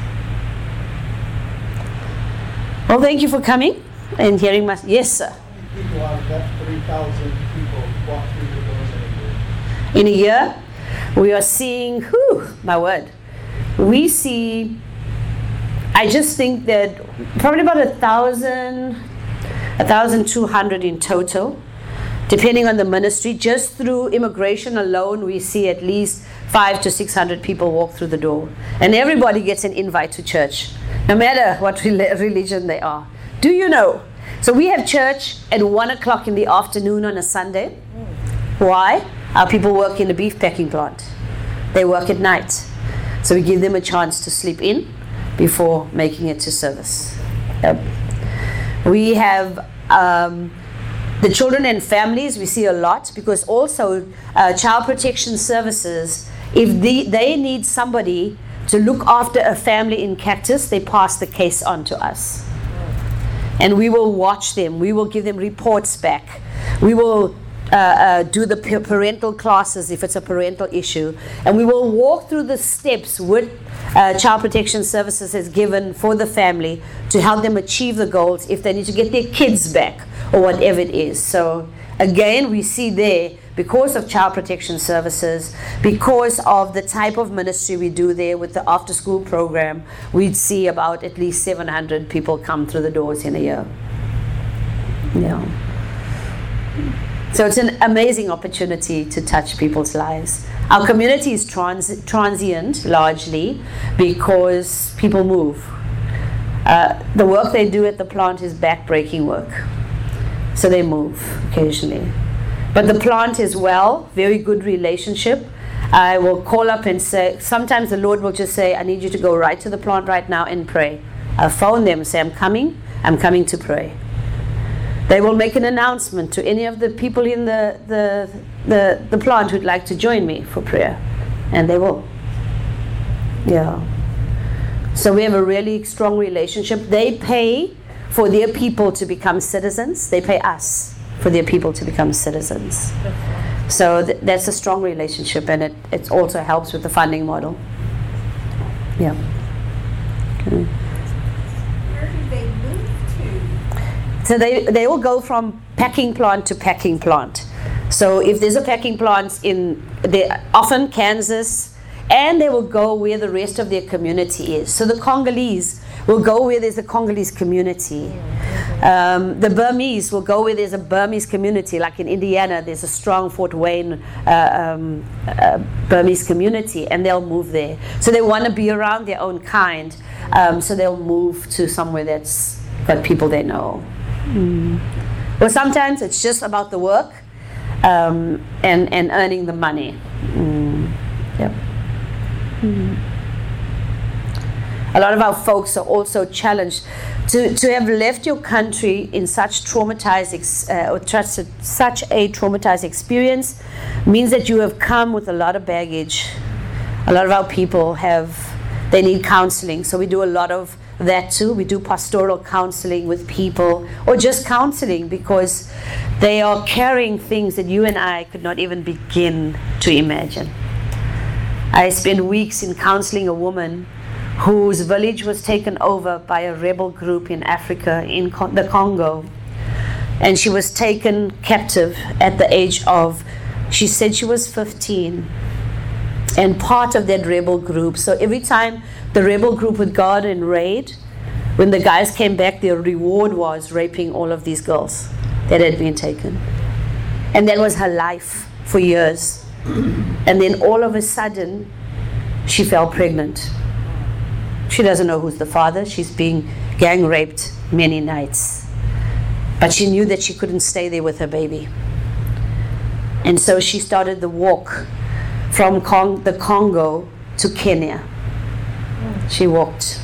Well, thank you for coming and hearing my... Yes, sir. People out of that three thousand people walk through the doors in a year. In a year, we are seeing, whew, my word, we see, I just think that probably about a thousand, a thousand two hundred in total, depending on the ministry. Just through immigration alone, we see at least five to six hundred people walk through the door, and everybody gets an invite to church, no matter what religion they are. Do you know? So we have church at one o'clock in the afternoon on a Sunday. Why? Our people work in the beef packing plant. They work at night, so we give them a chance to sleep in before making it to service. Yep. We have um, the children and families. We see a lot, because also uh, child protection services, if the, they need somebody to look after a family in Cactus, they pass the case on to us. And we will watch them. We will give them reports back. We will uh, uh, do the parental classes if it's a parental issue. And we will walk through the steps what uh, Child Protection Services has given for the family to help them achieve the goals if they need to get their kids back or whatever it is. So again, we see there, because of Child Protection Services, because of the type of ministry we do there with the after-school program, we'd see about at least seven hundred people come through the doors in a year. Yeah. So it's an amazing opportunity to touch people's lives. Our community is trans- transient largely because people move. Uh, the work they do at the plant is back-breaking work. So they move occasionally. But the plant is well, very good relationship. I will call up and say, sometimes the Lord will just say, I need you to go right to the plant right now and pray. I'll phone them and say, I'm coming, I'm coming to pray. They will make an announcement to any of the people in the, the, the, the plant who'd like to join me for prayer. And they will. Yeah. So we have a really strong relationship. They pay for their people to become citizens. They pay us for their people to become citizens. So th- that's a strong relationship, and it, it also helps with the funding model. Yeah. Okay. Where do they move to? So they, they will go from packing plant to packing plant. So if there's a packing plant in, they often Kansas, and they will go where the rest of their community is. So the Congolese will go where there's a Congolese community. Um, the Burmese will go where there's a Burmese community, like in Indiana, there's a strong Fort Wayne uh, um, uh, Burmese community, and they'll move there. So they want to be around their own kind, um, so they'll move to somewhere that's got people they know. Mm. Well, sometimes it's just about the work um, and, and earning the money. Mm. Yep. Mm. A lot of our folks are also challenged to, to have left your country in such traumatized ex, uh, or trusted, such a traumatized experience means that you have come with a lot of baggage. A lot of our people have, they need counseling, so we do a lot of that too. We do pastoral counseling with people, or just counseling because they are carrying things that you and I could not even begin to imagine. I spent weeks in counseling a woman whose village was taken over by a rebel group in Africa, in Con- the Congo. And she was taken captive at the age of, she said she was fifteen, and part of that rebel group. So every time the rebel group would go out and raid, when the guys came back, their reward was raping all of these girls that had been taken. And that was her life for years. And then all of a sudden, she fell pregnant. She doesn't know who's the father. She's being gang raped many nights. But she knew that she couldn't stay there with her baby. And so she started the walk from Cong- the Congo to Kenya. She walked.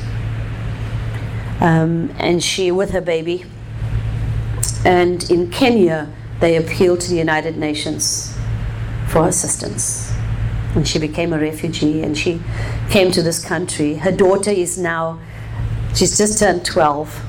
Um, and she, with her baby. And in Kenya, they appealed to the United Nations for assistance. And she became a refugee, and she came to this country. Her daughter is now, she's just turned twelve.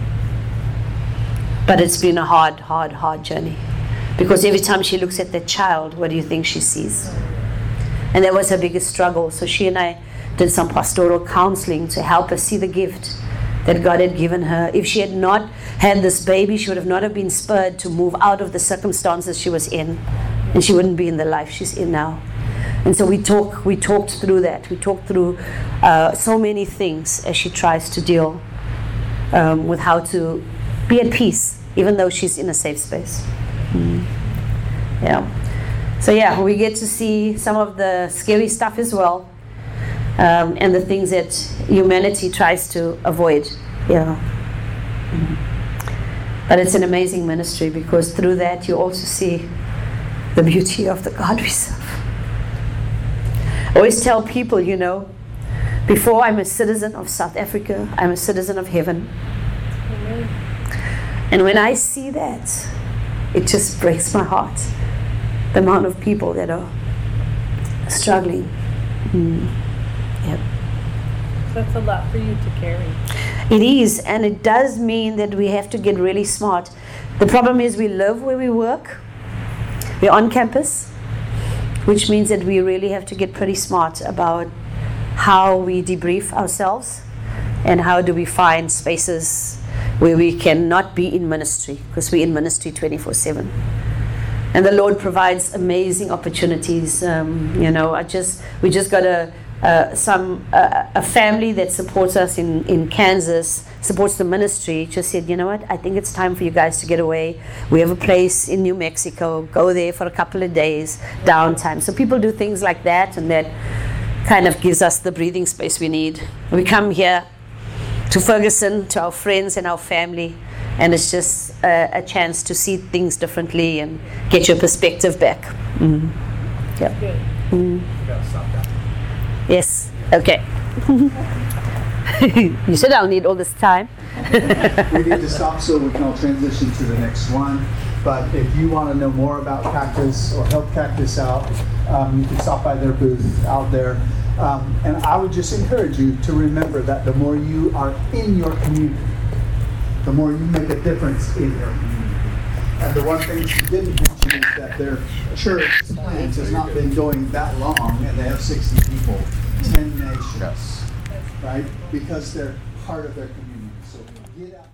But it's been a hard, hard, hard journey. Because every time she looks at that child, what do you think she sees? And that was her biggest struggle. So she and I did some pastoral counseling to help her see the gift that God had given her. If she had not had this baby, she would have not have been spurred to move out of the circumstances she was in. And she wouldn't be in the life she's in now. And so we talk, we talked through that. We talked through uh, so many things as she tries to deal um, with how to be at peace, even though she's in a safe space. Mm. Yeah. So yeah, we get to see some of the scary stuff as well, um, and the things that humanity tries to avoid. Yeah. Mm. But it's an amazing ministry, because through that you also see the beauty of the God we serve. I always tell people, you know, before I'm a citizen of South Africa, I'm a citizen of heaven. Amen. And when I see that, it just breaks my heart. The amount of people that are struggling. Mm. Yep. That's a lot for you to carry. It is, and it does mean that we have to get really smart. The problem is we live where we work. We're on campus, which means that we really have to get pretty smart about how we debrief ourselves and how do we find spaces where we cannot be in ministry, because we're in ministry twenty-four seven. And the Lord provides amazing opportunities. Um, you know, I just we just got a uh, some uh, a family that supports us in, in Kansas, supports the ministry, just said, you know what, I think it's time for you guys to get away. We have a place in New Mexico. Go there for a couple of days, downtime. So people do things like that, and that kind of gives us the breathing space we need. We come here to Ferguson, to our friends and our family, and it's just a, a chance to see things differently and get your perspective back. Mm-hmm. Yeah. Mm. Yes. Okay. You said I'll need all this time. We need to stop so we can all transition to the next one. But if you want to know more about Cactus or help Cactus out, um, you can stop by their booth out there. Um, and I would just encourage you to remember that the more you are in your community, the more you make a difference in your community. And the one thing she didn't mention is that their church plans has not been going that long, and they have sixty people, ten nations, right? Because they're part of their community. So get out.